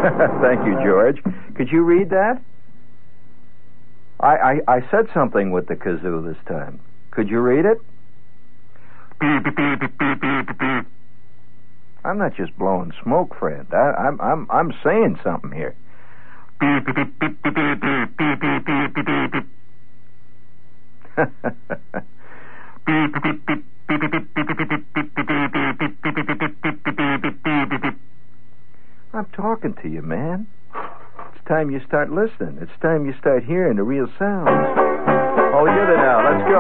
Thank you, George. Could you read that? I said something with the kazoo this time. Could you read it? I'm not just blowing smoke, Fred. I'm saying something here. I'm talking to you, man. It's time you start listening. It's time you start hearing the real sounds. All together now. Let's go.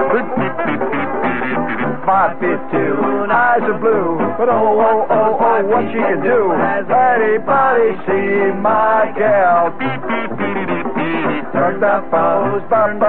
5'2", eyes are blue, but oh, what she can do. Has anybody seen my gal? Turn the phones,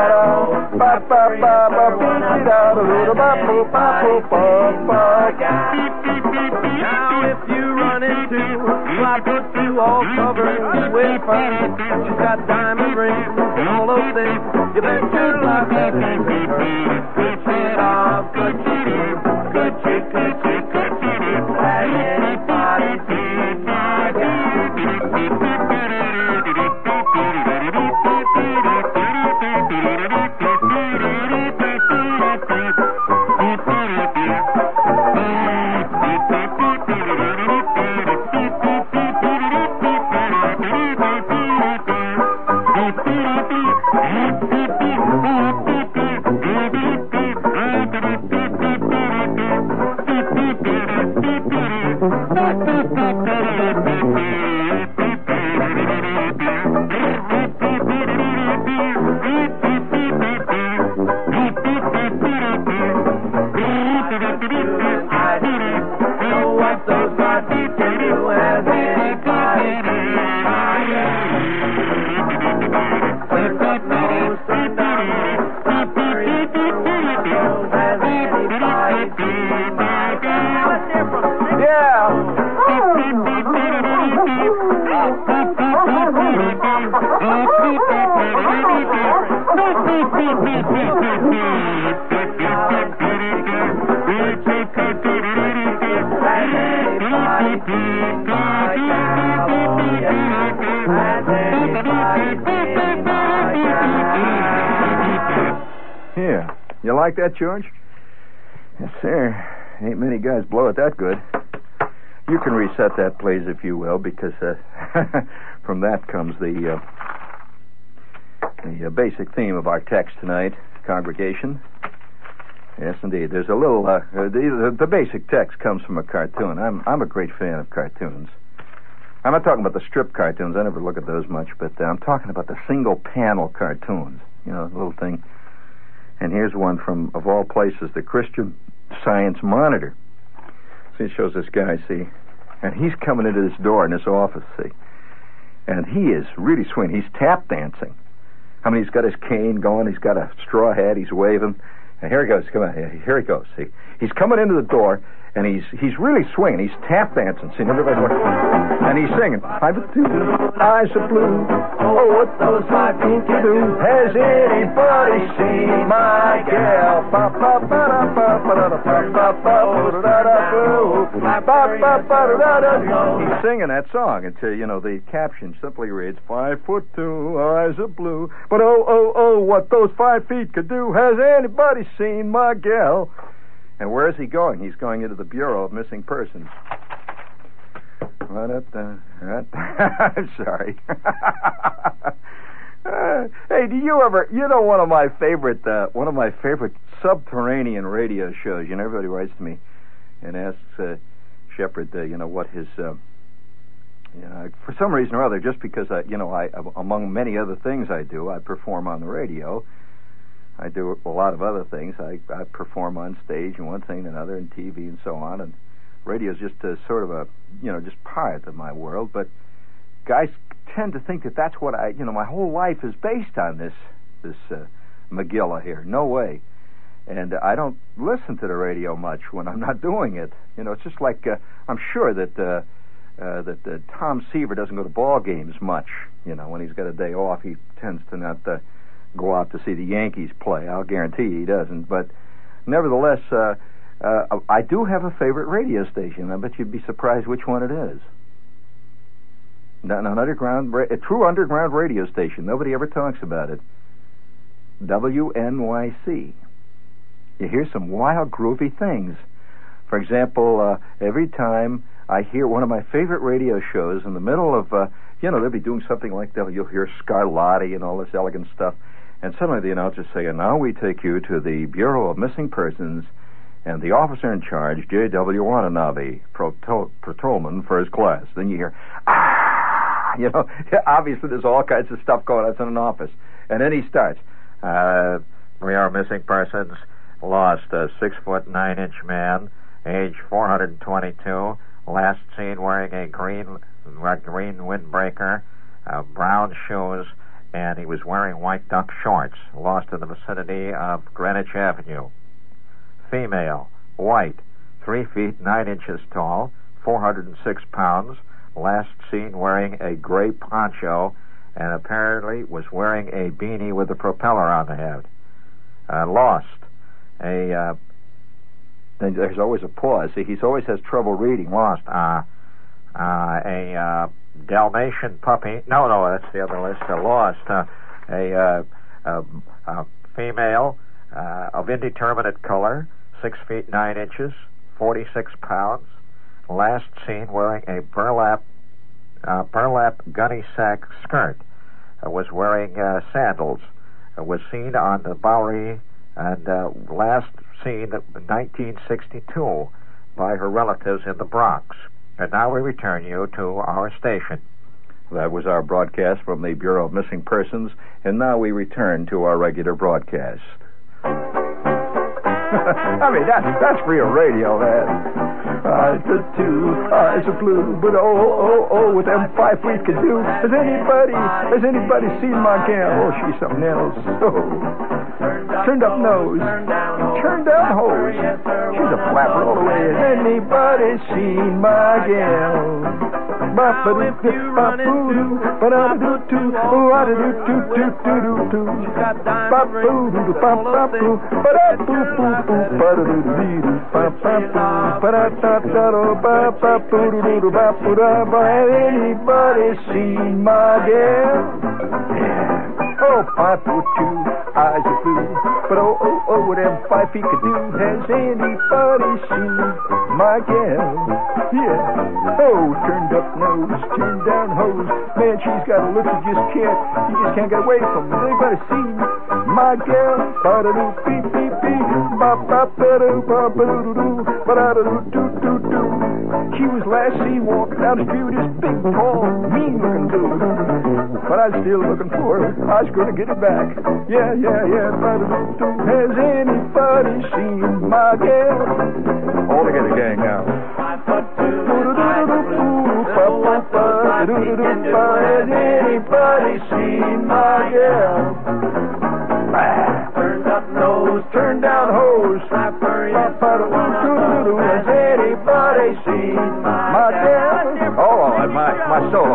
now if you run into I put you all covered with fun. She's got diamond rings and all those things. You bet your life that ain't with her. Good shit off, good chick, good chick, good chick, good chick. Has anybody seen my gal? Here, you like that, George? Yes, sir. Ain't many guys blow it that good. You can reset that, please, if you will, because from that comes the basic theme of our text tonight, congregation. Yes, indeed. There's a little. The basic text comes from a cartoon. I'm a great fan of cartoons. I'm not talking about the strip cartoons. I never look at those much, but I'm talking about the single-panel cartoons. You know, the little thing. And here's one from, of all places, the Christian Science Monitor. See, it shows this guy, see, and he's coming into this door in this office, see, and he is really swinging. He's tap dancing. I mean, he's got his cane going. He's got a straw hat. He's waving. And here he goes. Come on. Here he goes. See, he's coming into the door, and he's really swinging. He's tap dancing. See, everybody, and he's singing. 5'2", eyes are blue. Oh, what those high feet can do. Has anybody seen my gal? He's singing that song until, you know, the caption simply reads, 5'2", eyes are blue. But oh, what those 5 feet could do. Has anybody seen my gal? And where is he going? He's going into the Bureau of Missing Persons. I'm sorry. Hey, do you ever? You know, one of my favorite subterranean radio shows. You know, everybody writes to me and asks Shepard, you know, what his. For some reason or other, just because I among many other things I do, I perform on the radio. I do a lot of other things. I perform on stage and one thing and another, and TV and so on. And radio is just sort of just part of my world. But guys tend to think that that's what my whole life is based on this Megillah here. No way. And I don't listen to the radio much when I'm not doing it. You know, it's just like I'm sure that Tom Seaver doesn't go to ball games much. You know, when he's got a day off, he tends to not go out to see the Yankees play. I'll guarantee he doesn't. But nevertheless, I do have a favorite radio station. I bet you'd be surprised which one it is. An underground, a true underground radio station. Nobody ever talks about it. WNYC. You hear some wild, groovy things. For example, every time I hear one of my favorite radio shows in the middle of, they'll be doing something like that. You'll hear Scarlatti and all this elegant stuff. And suddenly the announcer say, and now we take you to the Bureau of Missing Persons and the officer in charge, J.W. Watanabe, patrolman first class. Then you hear, ah! Obviously there's all kinds of stuff going on in an office. And then he starts, we are missing persons, lost a 6'9" man, age 422, last seen wearing a green windbreaker, brown shoes, and he was wearing white duck shorts, lost in the vicinity of Greenwich Avenue. Female, white, 3 feet 9 inches tall, 406 pounds, last seen wearing a gray poncho, and apparently was wearing a beanie with a propeller on the head. Lost. Then there's always a pause. See, he always has trouble reading. Lost. A Dalmatian puppy. No, that's the other list. Lost. A female of indeterminate color, 6 feet 9 inches, 46 pounds. Last seen wearing a burlap gunny sack skirt. Was wearing sandals. Was seen on the Bowery and last seen in 1962 by her relatives in the Bronx. And now we return you to our station. That was our broadcast from the Bureau of Missing Persons, and now we return to our regular broadcast. I mean, that's real radio, man. The two eyes are blue, but what them 5 feet can do. Has anybody seen my gal? Oh, she's something else. Turned up nose, turned down hose. She's a flapper all the way. Has anybody seen my gal? Anybody seen my gal? Oh, 5'2", eyes are blue, but whatever 5 feet could do. Has anybody seen my gal? Yeah. Oh, turned up nose, turned down hose. Man, she's got a look you just can't get away from. Has anybody seen my gal? Ba-da-doo, beep, beep, beep. Ba-ba-ba-doo, ba-ba-doo-doo, ba-da-doo-doo-doo-doo. She was last seen walking down the street with this big, tall, mean-looking dude. But I'm still looking for her. I was going to get her back. Yeah. Ba-da-doo-doo. Has anybody seen my gal? All together, gang, now. 5'2", has anybody seen my gal? Turned up nose, turned down hose. Has anybody seen my gal? Oh, my solo.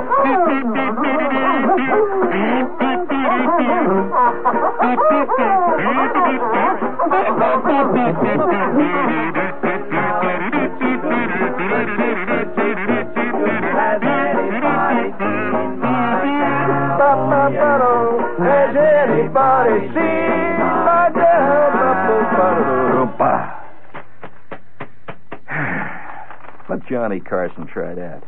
Has anybody seen my gal? Let Johnny Carson try that.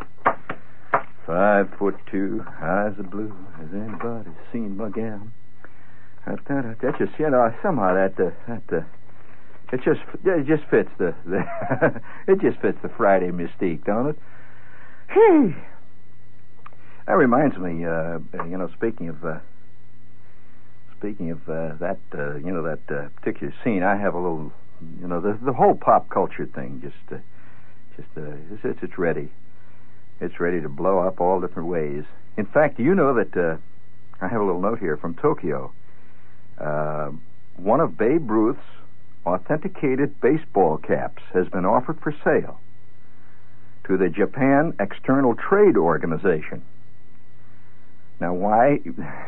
5'2", eyes are blue. Has anybody seen my gal? That just, somehow it just fits the it just fits the Friday mystique, don't it? Hey, that reminds me. Speaking of that particular scene, I have a little, the whole pop culture thing. It's ready. It's ready to blow up all different ways. In fact, do you know that I have a little note here from Tokyo. One of Babe Ruth's authenticated baseball caps has been offered for sale to the Japan External Trade Organization. Now, why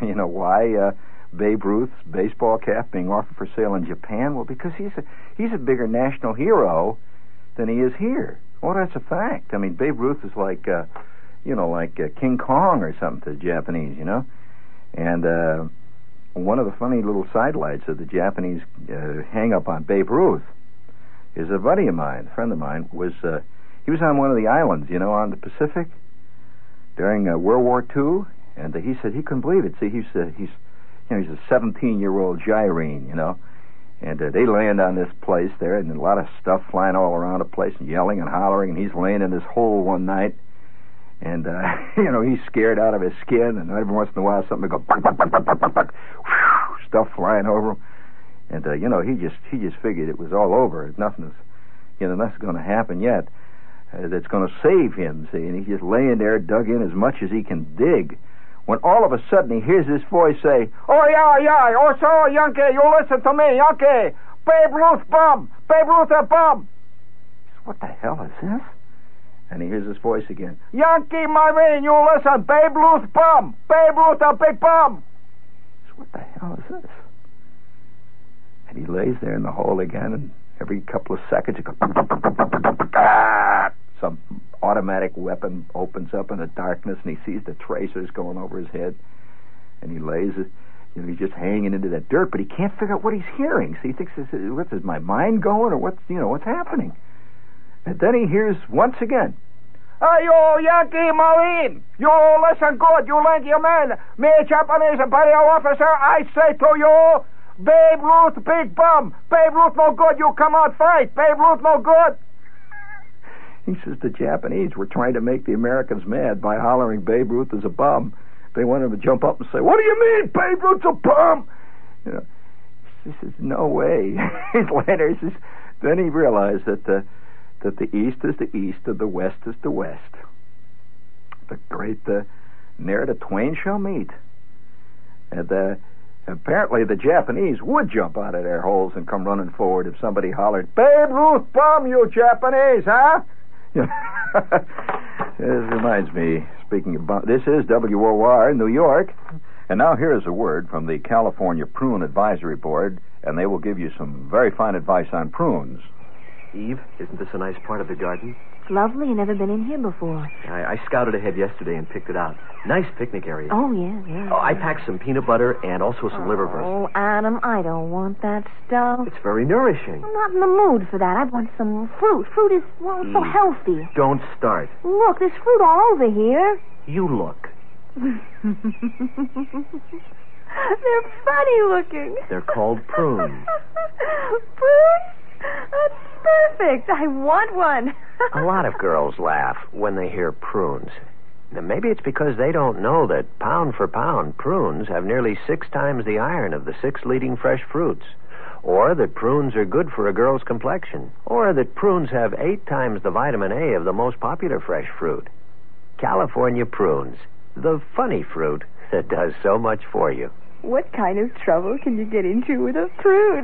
Babe Ruth's baseball cap being offered for sale in Japan? Well, because he's a bigger national hero than he is here. Well, that's a fact. I mean, Babe Ruth is like like King Kong or something to the Japanese, And one of the funny little sidelights of the Japanese hang-up on Babe Ruth is a buddy of mine, a friend of mine, he was on one of the islands, on the Pacific during World War II, and he said he couldn't believe it. See, he's a 17-year-old gyrene, and they land on this place there, and a lot of stuff flying all around the place, and yelling and hollering, and he's laying in this hole one night, and he's scared out of his skin, and every once in a while something will go buck, buck, buck, buck, buck, buck, buck, stuff flying over him. And, he just figured it was all over. Nothing's going to happen yet that's going to save him, see. And he's just laying there, dug in as much as he can dig, when all of a sudden he hears this voice say, "Oh, yeah, oh, so, Yankee, you listen to me, Yankee. Babe Ruth bum. Babe Ruth a bum." What the hell is this? And he hears this voice again. "Yankee Marine, you listen. Babe Ruth bum. Babe Ruth a big bum." What the hell is this? And he lays there in the hole again, and every couple of seconds he goes, some automatic weapon opens up in the darkness, and he sees the tracers going over his head, and he lays it. He's just hanging into that dirt, but he can't figure out what he's hearing. So he thinks, is my mind going, or what's happening? And then he hears once again, "Hey, you Yankee Marine, you listen good, you lanky man. Me, Japanese Imperial officer, I say to you, Babe Ruth, big bum. Babe Ruth no good, you come out fight. Babe Ruth no good." He says the Japanese were trying to make the Americans mad by hollering Babe Ruth is a bum. They want him to jump up and say, "What do you mean, Babe Ruth's a bum?" He says, "No way." Then he realized that the East is the East and the West is the West. The great ne'er the twain shall meet. And apparently the Japanese would jump out of their holes and come running forward if somebody hollered, "Babe Ruth bum, you Japanese, huh?" This reminds me, speaking of this is WOR, New York. And now here is a word from the California Prune Advisory Board, and they will give you some very fine advice on prunes. Eve, isn't this a nice part of the garden? It's lovely. I've never been in here before. I scouted ahead yesterday and picked it out. Nice picnic area. Oh, yeah. Oh, I packed some peanut butter and also some liverwurst. Oh, Adam, I don't want that stuff. It's very nourishing. I'm not in the mood for that. I want some fruit. Fruit is, so healthy. Don't start. Look, there's fruit all over here. You look. They're funny looking. They're called prunes. Prunes? That's perfect. I want one. A lot of girls laugh when they hear prunes. Now, maybe it's because they don't know that, pound for pound, prunes have nearly 6 times the iron of the 6 leading fresh fruits. Or that prunes are good for a girl's complexion. Or that prunes have 8 times the vitamin A of the most popular fresh fruit. California prunes, the funny fruit that does so much for you. What kind of trouble can you get into with a prune?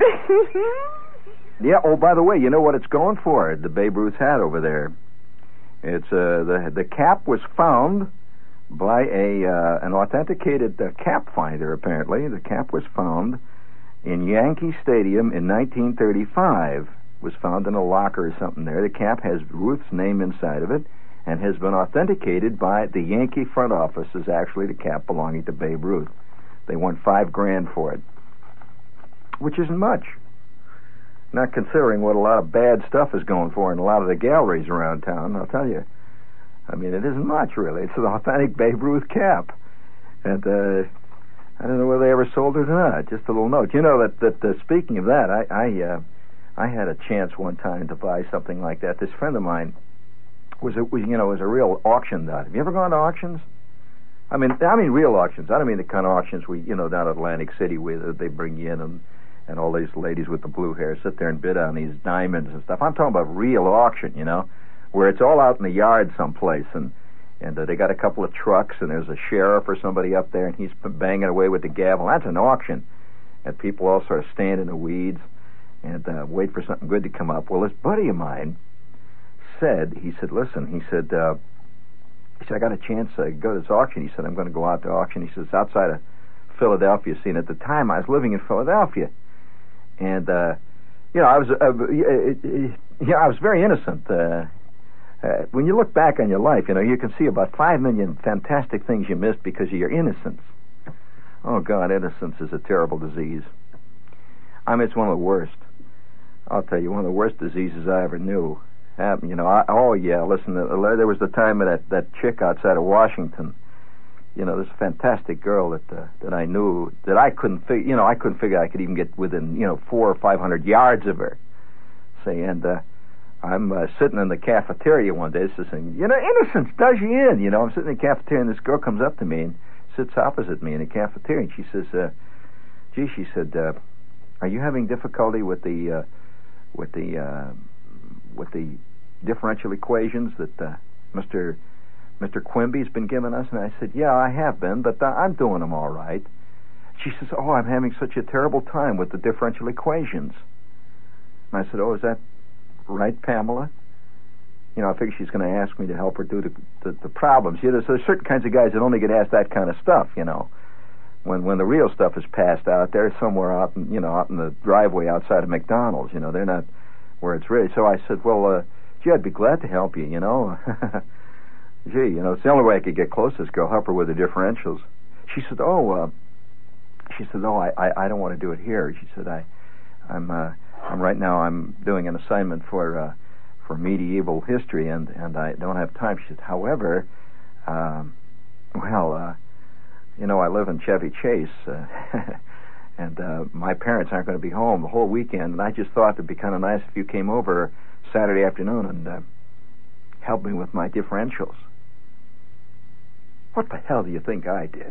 Yeah, oh, by the way, you know what it's going for, the Babe Ruth hat over there. It's the cap was found by an authenticated cap finder, apparently. The cap was found in Yankee Stadium in 1935. Was found in a locker or something there. The cap has Ruth's name inside of it and has been authenticated by the Yankee front office as actually the cap belonging to Babe Ruth. They won $5,000 for it, which isn't much. Not considering what a lot of bad stuff is going for in a lot of the galleries around town, I'll tell you. I mean, it isn't much, really. It's an authentic Babe Ruth cap. And I don't know whether they ever sold it or not. Just a little note. You know, that speaking of that, I had a chance one time to buy something like that. This friend of mine was a real auction nut. Have you ever gone to auctions? I mean real auctions. I don't mean the kind of auctions we, down at Atlantic City where they bring you in and all these ladies with the blue hair sit there and bid on these diamonds and stuff. I'm talking about real auction, where it's all out in the yard someplace, and they got a couple of trucks, and there's a sheriff or somebody up there, and he's banging away with the gavel. That's an auction. And people all sort of stand in the weeds and wait for something good to come up. Well, this buddy of mine listen, he said, I got a chance to go to this auction. He said, I'm going to go out to auction. He says, it's outside of Philadelphia. See, and at the time, I was living in Philadelphia. And, I was very innocent. when you look back on your life, you can see about 5 million fantastic things you missed because of your innocence. Oh, God, innocence is a terrible disease. I mean, it's one of the worst. I'll tell you, one of the worst diseases I ever knew. Listen, there was the time of that chick outside of Washington. This fantastic girl that I knew that I couldn't figure. I couldn't figure I could even get within 400 or 500 yards of her. Say, and I'm sitting in the cafeteria one day. This is saying, innocence does you in. I'm sitting in the cafeteria, and this girl comes up to me and sits opposite me in the cafeteria, and she says, "Gee," she said, "are you having difficulty with the differential equations that Mr. Quimby's been giving us?" And I said, "Yeah, I have been, but I'm doing them all right." She says, "Oh, I'm having such a terrible time with the differential equations." And I said, "Oh, is that right, Pamela?" I figured she's going to ask me to help her do the problems. There's certain kinds of guys that only get asked that kind of stuff, When the real stuff is passed out, they're somewhere out in the driveway outside of McDonald's. They're not where it's ready. So I said, "Well, gee, I'd be glad to help you, Gee, it's the only way I could get close to this girl, help her with the differentials." She said, "Oh, I don't want to do it here." She said, I'm right now, I'm doing an assignment for medieval history, and I don't have time." She said, "However, I live in Chevy Chase, and my parents aren't going to be home the whole weekend, and I just thought it'd be kind of nice if you came over Saturday afternoon and helped me with my differentials." What the hell do you think I did?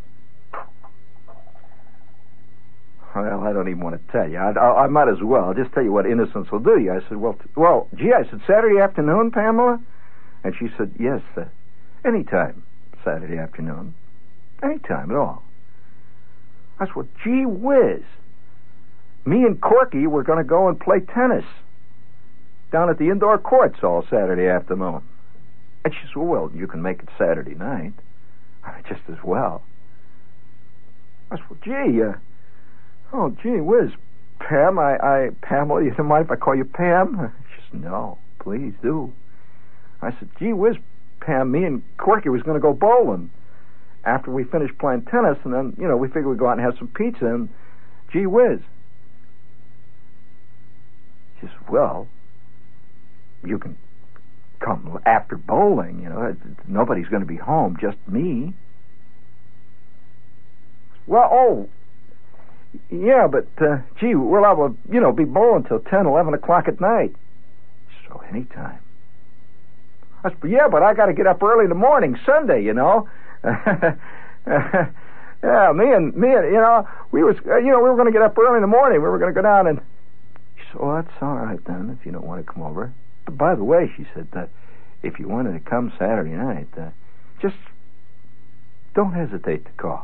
Well, I don't even want to tell you. I might as well. I'll just tell you what innocence will do you. I said, gee, I said, "Saturday afternoon, Pamela?" And she said, "Yes, anytime Saturday afternoon. Anytime at all." I said, "Well, gee whiz. Me and Corky were going to go and play tennis down at the indoor courts all Saturday afternoon." And she said, "Well, you can make it Saturday night." I mean, just as well. I said, "Well, gee whiz, Pam, Pamela, you don't mind if I call you Pam?" She said, "No, please do." I said, "Gee whiz, Pam, me and Corky was going to go bowling after we finished playing tennis, and then, we figured we'd go out and have some pizza, and gee whiz." She said, "Well, you can come after bowling, nobody's going to be home, just me." "Well, yeah, but, gee, we'll have be bowling till 10, 11 o'clock at night." "So anytime." I said, "Yeah, but I got to get up early in the morning, Sunday, Yeah, me and we were going to get up early in the morning. We were going to go down and..." She said, "Oh, that's all right then, if you don't want to come over. But by the way," she said, "if you wanted to come Saturday night, just don't hesitate to call."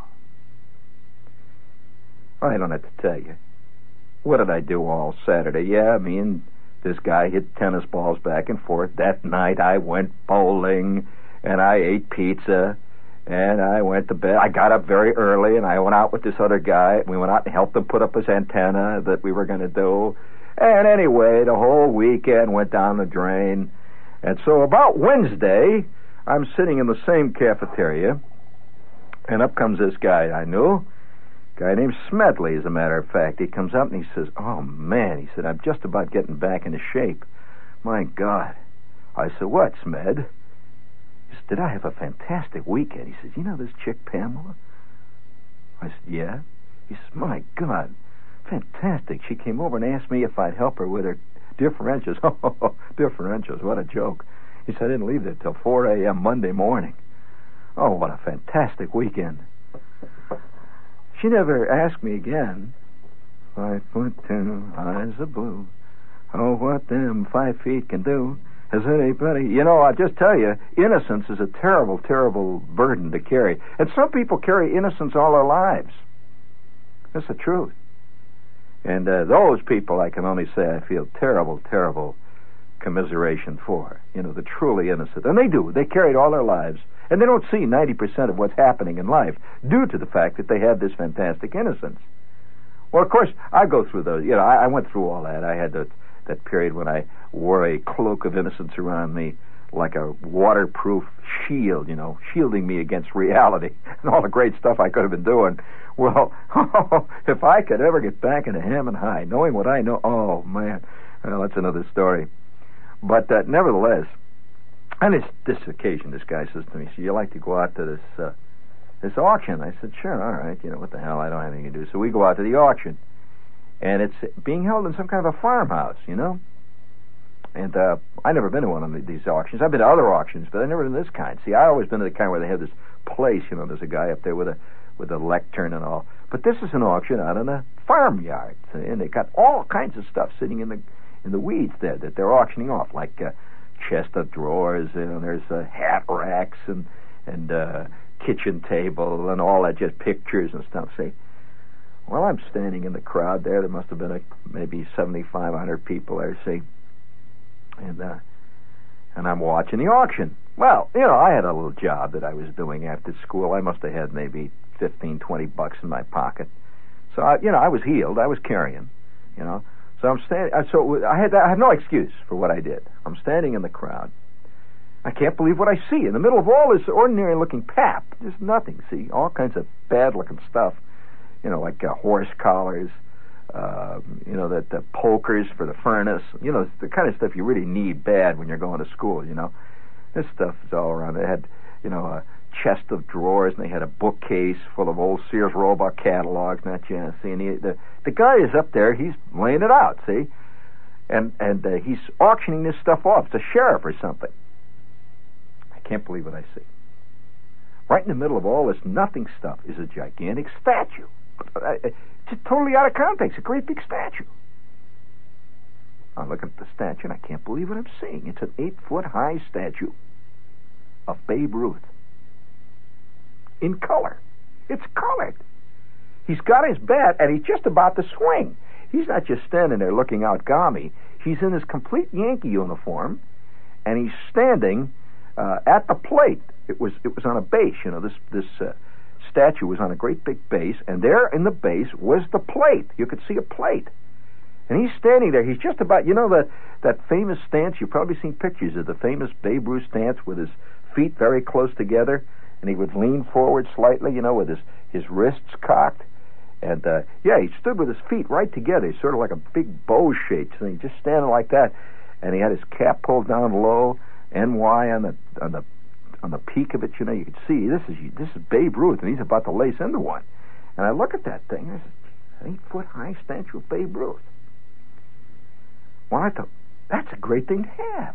I don't have to tell you. What did I do all Saturday? Yeah, me and this guy hit tennis balls back and forth. That night I went bowling, and I ate pizza, and I went to bed. I got up very early, and I went out with this other guy. We went out and helped him put up his antenna that we were going to do. And anyway, the whole weekend went down the drain. And so about Wednesday, I'm sitting in the same cafeteria, and up comes this guy I knew. Guy named Smedley, as a matter of fact. He comes up and he says, "Oh, man," he said, "I'm just about getting back into shape. My God." I said, "What, Smed?" He said, "Did I have a fantastic weekend?" He says, "This chick, Pamela?" I said, "Yeah." He says, "My God, fantastic. She came over and asked me if I'd help her with her differentials." Oh, differentials, what a joke. He said, "I didn't leave there till 4 a.m. Monday morning." Oh, what a fantastic weekend. She never asked me again. 5'2", eyes of blue. Oh, what them 5 feet can do. Has anybody... I'll just tell you, innocence is a terrible, terrible burden to carry. And some people carry innocence all their lives. That's the truth. And those people, I can only say I feel terrible, terrible commiseration for. The truly innocent. And they do. They carry it all their lives. And they don't see 90% of what's happening in life due to the fact that they have this fantastic innocence. Well, of course, I go through those. I went through all that. I had that period when I wore a cloak of innocence around me like a waterproof shield, shielding me against reality and all the great stuff I could have been doing. Well, if I could ever get back into Hammond High, knowing what I know, oh, man, well, that's another story. But nevertheless, on this occasion, this guy says to me, so you like to go out to this auction? I said, sure, all right, what the hell, I don't have anything to do. So we go out to the auction, and it's being held in some kind of a farmhouse, And I've never been to one of these auctions. I've been to other auctions, but I've never been to this kind. See, I've always been to the kind where they have this place, there's a guy up there with a lectern and all. But this is an auction out in a farmyard, and they got all kinds of stuff sitting in the weeds there that they're auctioning off, like chest of drawers, there's hat racks and kitchen table and all that, just pictures and stuff. See, well, I'm standing in the crowd there. There must have been maybe 7,500 people there. See, and I'm watching the auction. Well, I had a little job that I was doing after school. I must have had maybe $15-20 in my pocket. So I was healed. I was carrying. So I'm standing. So I had no excuse for what I did. I'm standing in the crowd. I can't believe what I see in the middle of all this ordinary-looking pap. There's nothing. See, all kinds of bad-looking stuff. Like horse collars. The pokers for the furnace. The kind of stuff you really need bad when you're going to school. This stuff is all around. They had, a chest of drawers, and they had a bookcase full of old Sears Roebuck catalogs. See, and the guy is up there. He's laying it out. See, and he's auctioning this stuff off. It's a sheriff or something. I can't believe what I see. Right in the middle of all this nothing stuff is a gigantic statue. It's totally out of context. A great big statue. I'm looking at the statue, and I can't believe what I'm seeing. It's an 8-foot-high statue of Babe Ruth. In color. It's colored. He's got his bat, and he's just about to swing. He's not just standing there looking out gammy. He's in his complete Yankee uniform, and he's standing at the plate. It was on a base. This statue was on a great big base, and there in the base was the plate. You could see a plate. And he's standing there. He's just about, that famous stance. You've probably seen pictures of the famous Babe Ruth stance with his feet very close together, and he would lean forward slightly, with his wrists cocked. And, he stood with his feet right together, sort of like a big bow shape. So he's just standing like that. And he had his cap pulled down low, NY on the peak of it. You could see this is Babe Ruth, and he's about to lace into one. And I look at that thing. There's an 8-foot-high statue of Babe Ruth. Well, I thought, that's a great thing to have.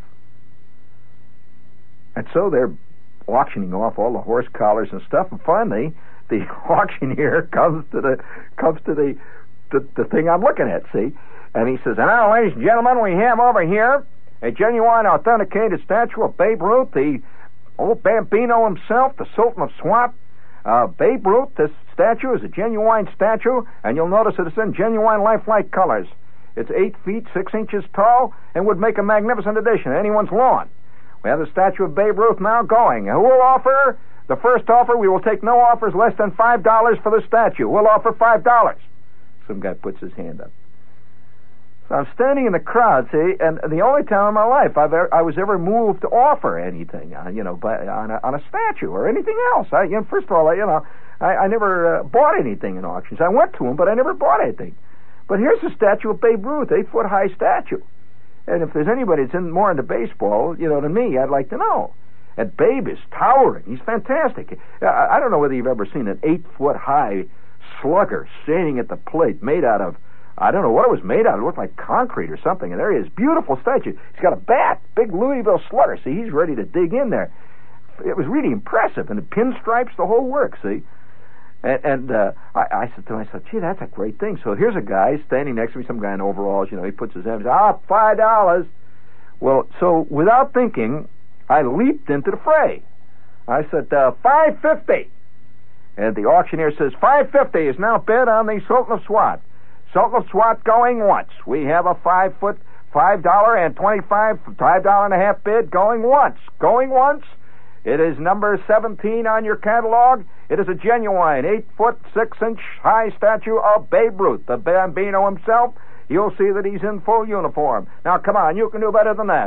And so they're auctioning off all the horse collars and stuff, and finally the auctioneer comes to the thing I'm looking at, see? And he says, now, ladies and gentlemen, we have over here a genuine authenticated statue of Babe Ruth, the old Bambino himself, the Sultan of Swat. Babe Ruth, this statue is a genuine statue, and you'll notice that it's in genuine lifelike colors. It's 8 feet, 6 inches tall, and would make a magnificent addition to anyone's lawn. We have the statue of Babe Ruth now going. Who will offer? The first offer, we will take no offers less than $5 for the statue. We'll offer $5. Some guy puts his hand up. So I'm standing in the crowd, see, and the only time in my life I was ever moved to offer anything, on a statue or anything else. First of all, I never bought anything in auctions. I went to them, but I never bought anything. But here's a statue of Babe Ruth, 8-foot-high statue. And if there's anybody that's more into baseball, than me, I'd like to know. And Babe is towering. He's fantastic. I don't know whether you've ever seen an 8-foot-high slugger standing at the plate made out of, I don't know what it was made out of. It looked like concrete or something. And there he is. Beautiful statue. He's got a bat. Big Louisville Slugger. See, he's ready to dig in there. It was really impressive. And the pinstripes, the whole work, see. And I said to myself, gee, that's a great thing. So here's a guy standing next to me, some guy in overalls, he puts his hand, $5. Well, so without thinking, I leaped into the fray. I said, $5.50. And the auctioneer says, $5.50 is now bid on the Sultan of Swat. Sultan of Swat going once. We have a $5 and $5.5 bid going once. Going once. It is number 17 on your catalog. It is a genuine 8-foot, 6-inch high statue of Babe Ruth, the Bambino himself. You'll see that he's in full uniform. Now, come on, you can do better than that.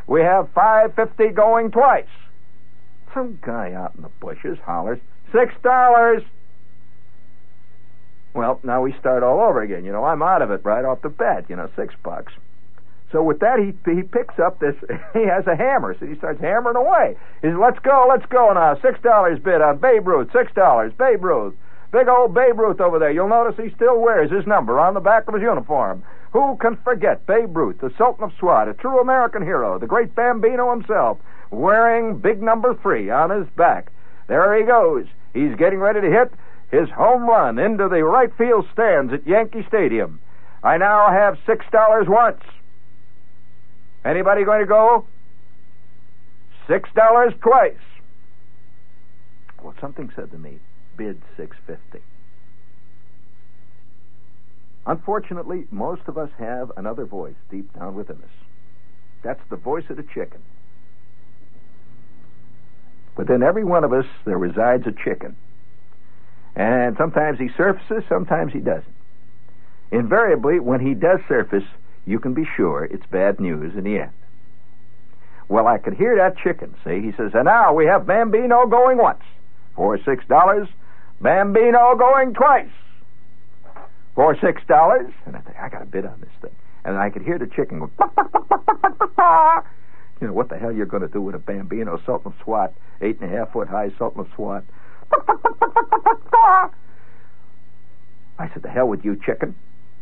We have $5.50 going twice. Some guy out in the bushes hollers, $6. Well, now we start all over again. I'm out of it right off the bat, $6. So with that, he picks up this, he has a hammer, so he starts hammering away. He says, let's go now. $6 bid on Babe Ruth, $6, Babe Ruth. Big old Babe Ruth over there. You'll notice he still wears his number on the back of his uniform. Who can forget Babe Ruth, the Sultan of Swat, a true American hero, the great Bambino himself, wearing big number 3 on his back. There he goes. He's getting ready to hit his home run into the right field stands at Yankee Stadium. I now have $6 once. Anybody going to go? $6 twice. Well, something said to me, bid $6.50. Unfortunately, most of us have another voice deep down within us. That's the voice of the chicken. Within every one of us, there resides a chicken. And sometimes he surfaces, sometimes he doesn't. Invariably, when he does surface, you can be sure it's bad news in the end. Well, I could hear that chicken, see? He says, and now we have Bambino going once for $6. Bambino going twice for $6. And I think, I got a bid on this thing. And I could hear the chicken go, bah, bah, bah, bah, bah, bah, bah. What the hell you're going to do with a Bambino, Sultan of Swat, 8.5-foot high Sultan of Swat? I said, the hell with you, chicken.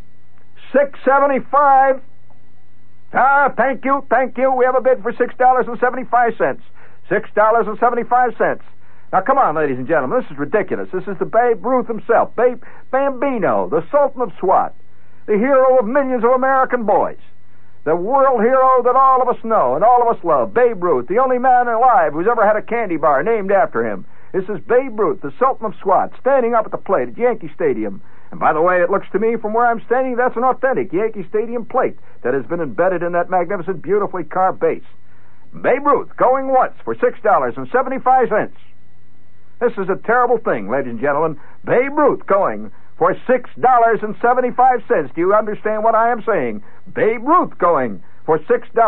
$6.75. Thank you. We have a bid for $6.75. $6.75. Now, come on, ladies and gentlemen. This is ridiculous. This is the Babe Ruth himself, Bambino, the Sultan of Swat, the hero of millions of American boys, the world hero that all of us know and all of us love, Babe Ruth, the only man alive who's ever had a candy bar named after him. This is Babe Ruth, the Sultan of Swat, standing up at the plate at Yankee Stadium. And by the way, it looks to me from where I'm standing, that's an authentic Yankee Stadium plate that has been embedded in that magnificent, beautifully carved base. Babe Ruth going once for $6.75. This is a terrible thing, ladies and gentlemen. Babe Ruth going for $6.75. Do you understand what I am saying? Babe Ruth going for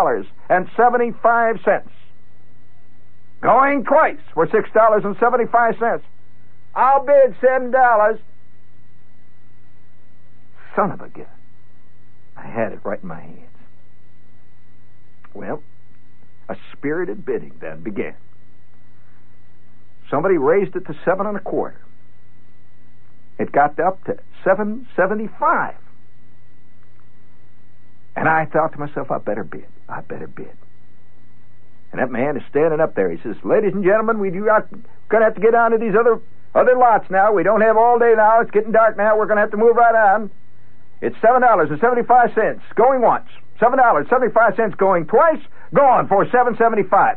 $6.75. Going twice for $6.75. I'll bid $7. Son of a gun. I had it right in my hands. Well, a spirited bidding then began. Somebody raised it to 7 1/4. It got up to $7.75. And I thought to myself, I better bid. And that man is standing up there. He says, ladies and gentlemen, we're going to have to get on to these other lots now. We don't have all day now. It's getting dark now. We're going to have to move right on. It's $7.75 going once. $7.75 going twice. Going for $7.75.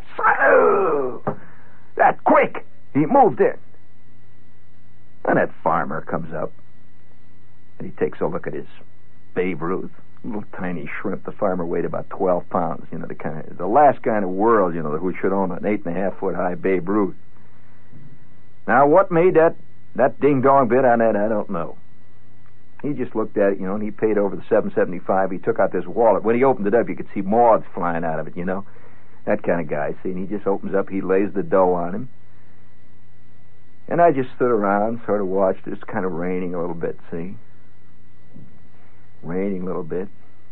That quick. He moved in. And that farmer comes up, and he takes a look at his Babe Ruth, little tiny shrimp. The farmer weighed about 12 pounds. The last guy in the world, who should own an 8.5-foot high Babe Ruth. Now, what made that ding-dong bid on that, I don't know. He just looked at it, and he paid over the $7.75. He took out this wallet. When he opened it up, you could see moths flying out of it, That kind of guy, see? And he just opens up, he lays the dough on him. And I just stood around, sort of watched. It was kind of raining a little bit, see? Raining a little bit.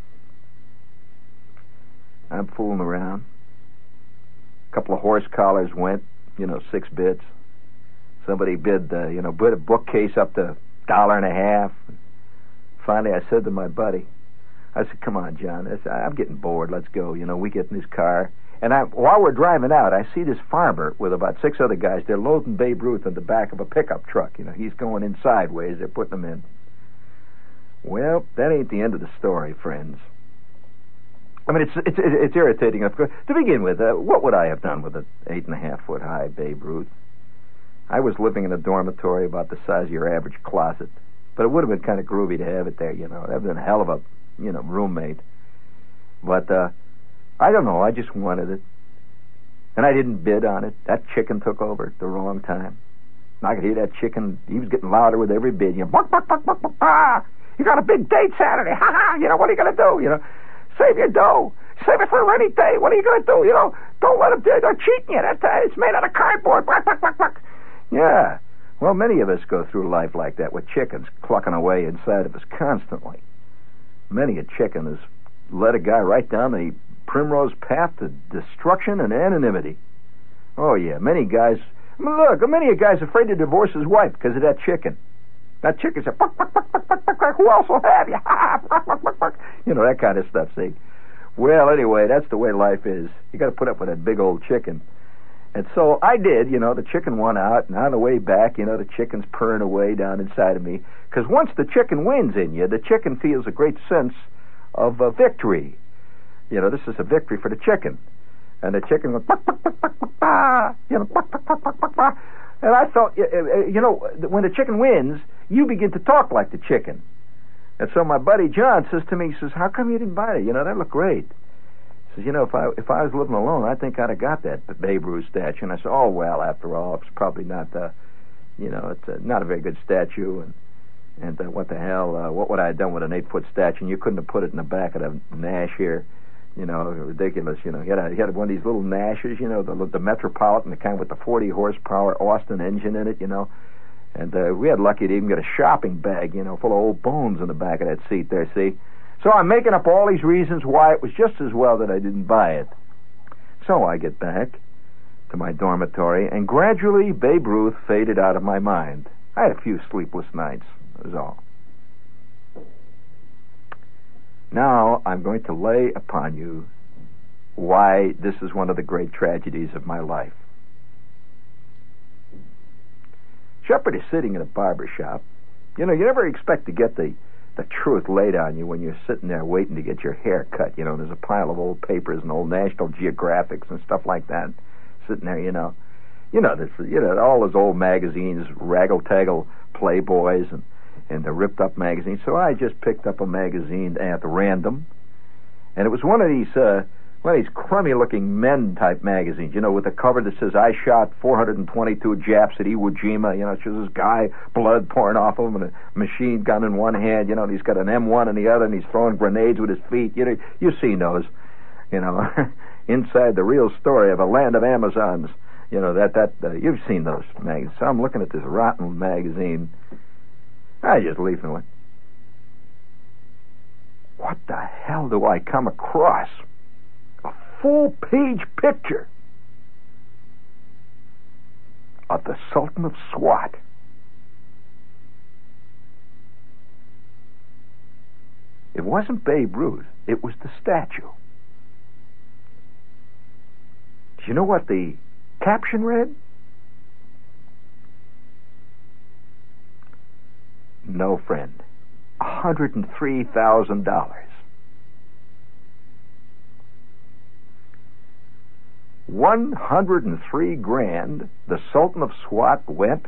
I'm fooling around. A couple of horse collars went, 6 bids. Somebody bid, bid a bookcase up to $1.50. Finally, I said to my buddy, I said, come on, John, I'm getting bored. Let's go. We get in this car. And while we're driving out, I see this farmer with about 6 other guys. They're loading Babe Ruth in the back of a pickup truck. He's going in sideways. They're putting him in. Well, that ain't the end of the story, friends. I mean, it's irritating. Of course. To begin with, what would I have done with an 8.5-foot high Babe Ruth? I was living in a dormitory about the size of your average closet. But it would have been kind of groovy to have it there, That would have been a hell of a, roommate. But, I don't know. I just wanted it. And I didn't bid on it. That chicken took over at the wrong time. And I could hear that chicken. He was getting louder with every bid. Bark, bark, bark, bark, bark, ah! You got a big date Saturday. Ha ha! What are you going to do? Save your dough. Save it for a rainy day. What are you going to do? Don't let them. They're cheating you. It's made out of cardboard. Yeah. Well, many of us go through life like that, with chickens clucking away inside of us constantly. Many a chicken has led a guy right down the primrose path to destruction and anonymity. Oh, yeah, many guys... many a guy's afraid to divorce his wife because of that chicken. That chicken said, who else will have you? That kind of stuff, see? Well, anyway, that's the way life is. You got to put up with that big old chicken. And so I did, the chicken won out, and on the way back, the chicken's purring away down inside of me. Because once the chicken wins in you, the chicken feels a great sense of victory. This is a victory for the chicken. And the chicken goes, and I felt, when the chicken wins, you begin to talk like the chicken. And so my buddy John says to me, he says, how come you didn't buy it? That looked great. He says, if I was living alone, I think I'd have got that Babe Ruth statue. And I said, oh, well, after all, it's probably not, it's not a very good statue. And what the hell, what would I have done with an 8-foot statue? And you couldn't have put it in the back of the Nash here. Ridiculous, He had one of these little Nashes, the Metropolitan, the kind with the 40 horsepower Austin engine in it, And we had lucky to even get a shopping bag, full of old bones in the back of that seat there, see? So I'm making up all these reasons why it was just as well that I didn't buy it. So I get back to my dormitory, and gradually Babe Ruth faded out of my mind. I had a few sleepless nights, that was all. Now I'm going to lay upon you why this is one of the great tragedies of my life. Shepard is sitting in a barber shop. You never expect to get the truth laid on you when you're sitting there waiting to get your hair cut. There's a pile of old papers and old National Geographics and stuff like that sitting there, all those old magazines, Raggle-Taggle Playboys and the ripped up magazines. So I just picked up a magazine at random, and it was one of these crummy looking men type magazines, with a cover that says, I shot 422 Japs at Iwo Jima. It's just this guy, blood pouring off of him, and a machine gun in one hand, and he's got an M1 in the other, and he's throwing grenades with his feet. You've seen those, inside the real story of a land of Amazons. You've seen those magazines. So I'm looking at this rotten magazine. I just leave and went, what the hell do I come across? A full-page picture of the Sultan of Swat. It wasn't Babe Ruth. It was the statue. Do you know what the caption read? No, friend. $103,000. $103,000. The Sultan of Swat went.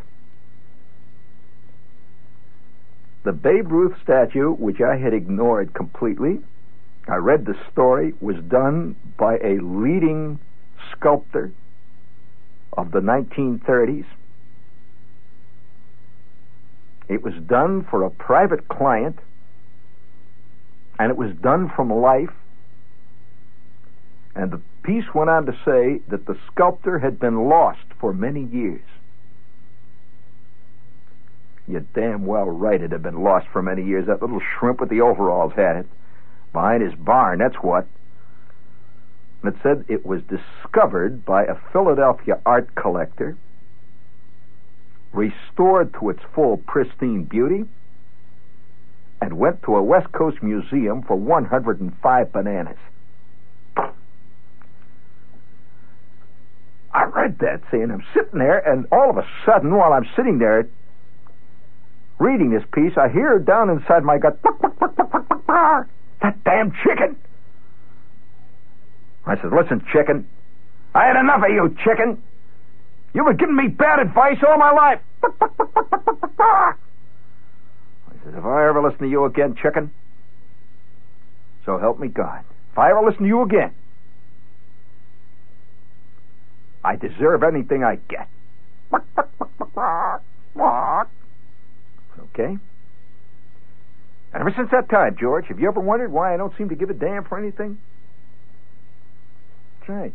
The Babe Ruth statue, which I had ignored completely, I read the story, was done by a leading sculptor of the 1930s. It was done for a private client, and it was done from life. And the piece went on to say that the sculptor had been lost for many years. You're damn well right it had been lost for many years. That little shrimp with the overalls had it. Behind his barn, that's what. And it said it was discovered by a Philadelphia art collector, restored to its full pristine beauty, and went to a West Coast museum for 105 bananas. I read that, see, and I'm sitting there, and all of a sudden, while I'm sitting there reading this piece, I hear down inside my gut, that damn chicken. I said, listen, chicken, I had enough of you, chicken. You've been giving me bad advice all my life. I said, if I ever listen to you again, chicken, so help me God, if I ever listen to you again, I deserve anything I get. Okay? And ever since that time, George, have you ever wondered why I don't seem to give a damn for anything? That's right.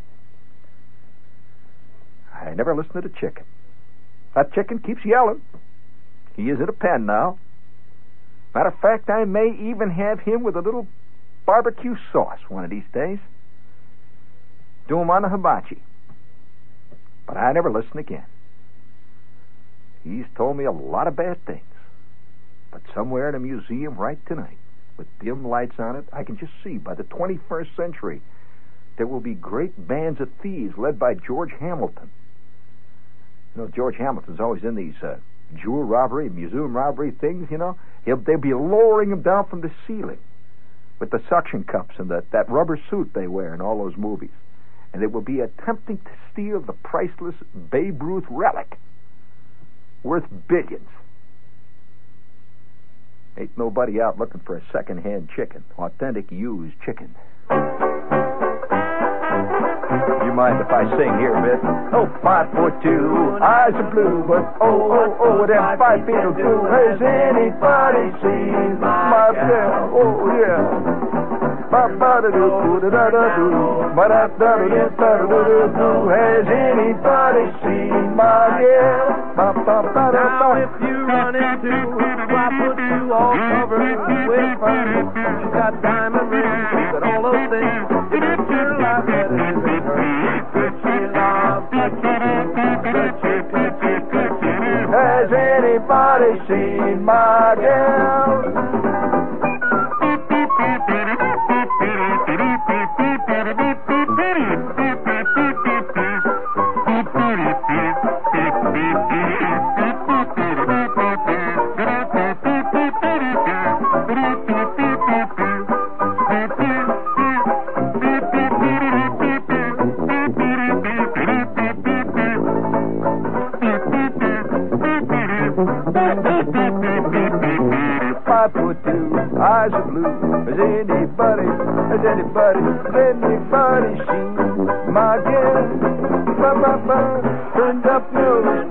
I never listen to the chicken. That chicken keeps yelling. He is in a pen now. Matter of fact, I may even have him with a little barbecue sauce one of these days. Do him on the hibachi. But I never listen again. He's told me a lot of bad things. But somewhere in a museum right tonight, with dim lights on it, I can just see by the 21st century there will be great bands of thieves led by George Hamilton. You know, George Hamilton's always in these jewel robbery, museum robbery things, you know. They'll be lowering him down from the ceiling with the suction cups and that rubber suit they wear in all those movies. And they will be attempting to steal the priceless Babe Ruth relic worth billions. Ain't nobody out looking for a second-hand chicken, authentic used chicken. You mind if I sing here a bit? Oh, 5'2", eyes are blue, but them 5 feet of blue. Has anybody seen my girl? Oh, yeah. Has anybody seen my girl? Now if you run into 5'2", all covered with fur, you got diamond rings, you got all those things. You get your life better than her. Coochie love, coochie. Has anybody seen my girl? Eyes are blue. Has anybody seen my girl? Turned up nose.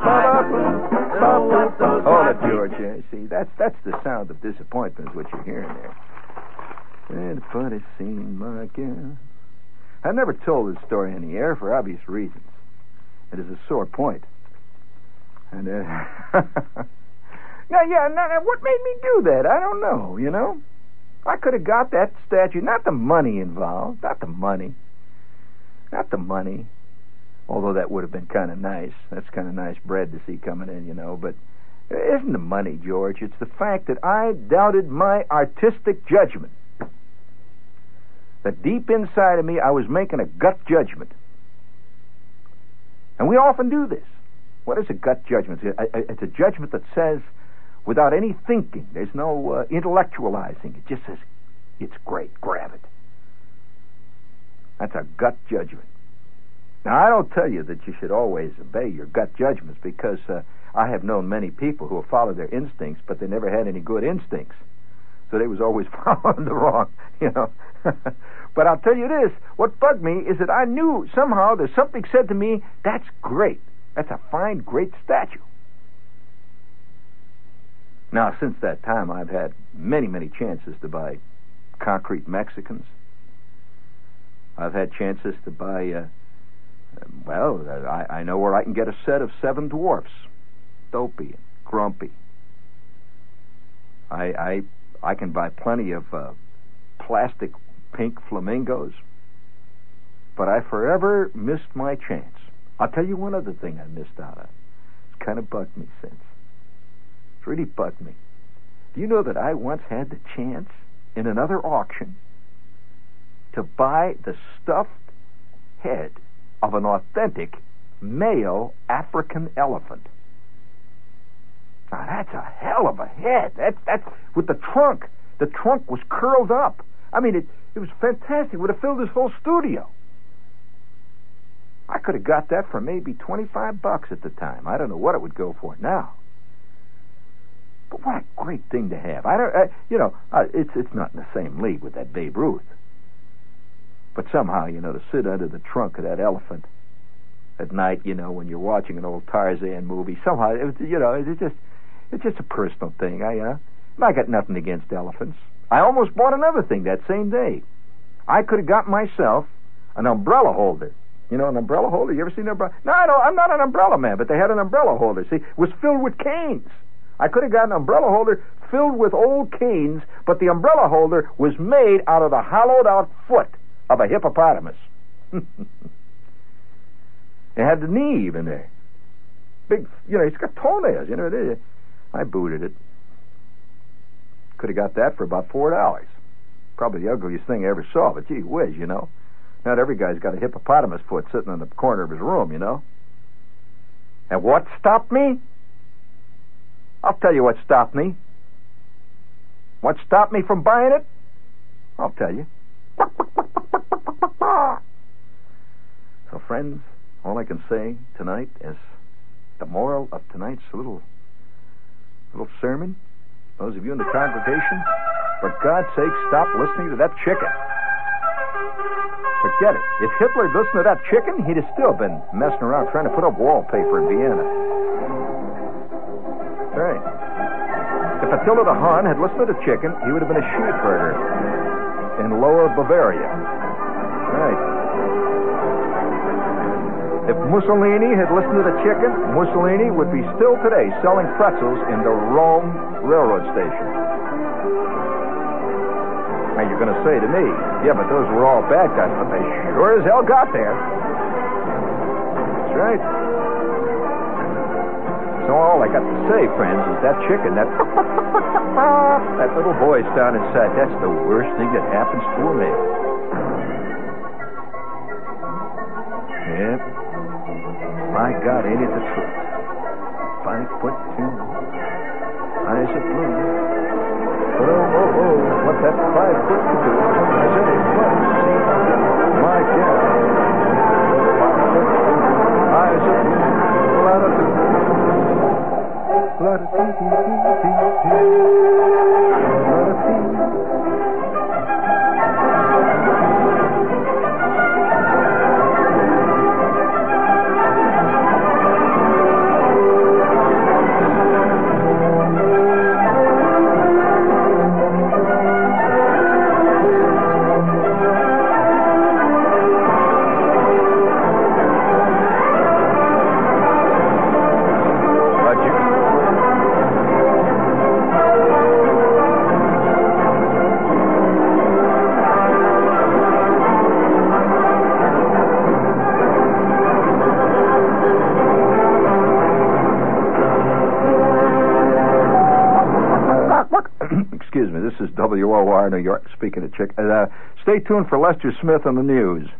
Hold it, George. See, that's the sound of disappointment, is what you're hearing there. Anybody seen my girl? I never told this story in the air for obvious reasons. It is a sore point. And Now, what made me do that? I don't know, you know. I could have got that statue, not the money involved, not the money. Although that would have been kind of nice. That's kind of nice bread to see coming in, you know. But it isn't the money, George. It's the fact that I doubted my artistic judgment. That deep inside of me, I was making a gut judgment. And we often do this. What is a gut judgment? It's a judgment that says, without any thinking, there's no intellectualizing. It just says, it's great, grab it. That's a gut judgment. Now, I don't tell you that you should always obey your gut judgments, because I have known many people who have followed their instincts, but they never had any good instincts. So they was always following the wrong, you know. But I'll tell you this, what bugged me is that I knew somehow there's something said to me, that's great. That's a fine, great statue. Now, since that time, I've had many, many chances to buy concrete Mexicans. I've had chances to buy, I know where I can get a set of 7 dwarfs. Dopey and Grumpy. I can buy plenty of plastic pink flamingos. But I forever missed my chance. I'll tell you one other thing I missed out on. It's kind of bugged me since. It's really bugged me. Do you know that I once had the chance in another auction to buy the stuffed head of an authentic male African elephant? Now, that's a hell of a head. That's with the trunk. The trunk was curled up. I mean, it was fantastic. It would have filled this whole studio. I could have got that for maybe $25 at the time. I don't know what it would go for now. But what a great thing to have. It's not in the same league with that Babe Ruth. But somehow, to sit under the trunk of that elephant at night, when you're watching an old Tarzan movie, somehow, it's just a personal thing. I got nothing against elephants. I almost bought another thing that same day. I could have got myself an umbrella holder. You know an umbrella holder? You ever seen an umbrella? No, I'm not an umbrella man, but they had an umbrella holder. See, it was filled with canes. I could have gotten an umbrella holder filled with old canes, but the umbrella holder was made out of the hollowed-out foot of a hippopotamus. It had the knee even there. Big, it's got toenails, I booted it. Could have got that for about $4. Probably the ugliest thing I ever saw, but gee whiz, Not every guy's got a hippopotamus foot sitting in the corner of his room, And what stopped me? I'll tell you what stopped me. What stopped me from buying it? I'll tell you. So, friends, all I can say tonight is the moral of tonight's little sermon. Those of you in the congregation, for God's sake, stop listening to that chicken. Forget it. If Hitler had listened to that chicken, he'd have still been messing around trying to put up wallpaper in Vienna. Right. If Attila the Hun had listened to the chicken, he would have been a sheepherder in Lower Bavaria. Right. If Mussolini had listened to the chicken, Mussolini would be still today selling pretzels in the Rome railroad station. Now you're going to say to me, yeah, but those were all bad guys, but they sure as hell got there. That's right. So all I got to say, friends, is that chicken, that little voice down inside, that's the worst thing that happens to a man. Yep. My God, ain't it the truth? 5'2", eyes of blue. Oh, what's that 5'2"? Eyes of blue. My God. 5'2", eyes of blue. Excuse me, this is WOR New York, speaking of chicken. Stay tuned for Lester Smith on the news.